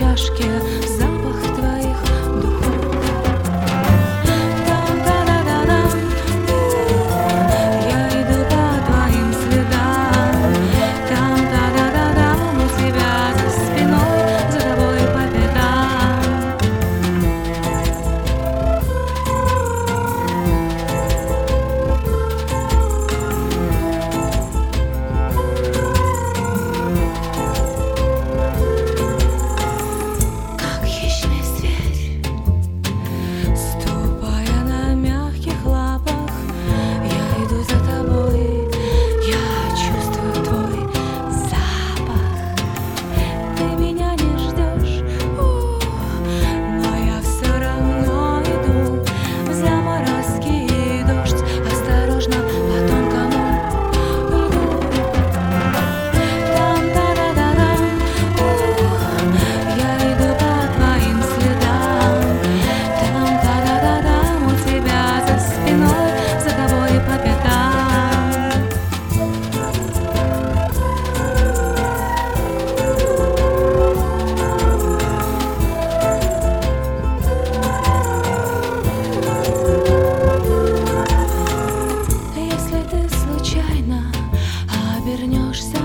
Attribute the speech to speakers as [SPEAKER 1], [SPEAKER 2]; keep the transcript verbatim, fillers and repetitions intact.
[SPEAKER 1] чашке запах твоих духов. Там-та-да-да-дам, я иду по твоим следам. Там-та-да-да-дам, у тебя за спиной, за тобой по пятам. Как хищный зверь, ступая на мягких лапах, я иду за тобой, я чувствую твой запах. Ты меня не ждешь, у, но я все равно иду в заморозки и дождь, осторожно по тонкому льду. Там-та-да-да-дам, у, я иду по твоим следам. Там-та-да-да-дам, у тебя за спиной, за тобой по пятам. Если ты случайно обернешься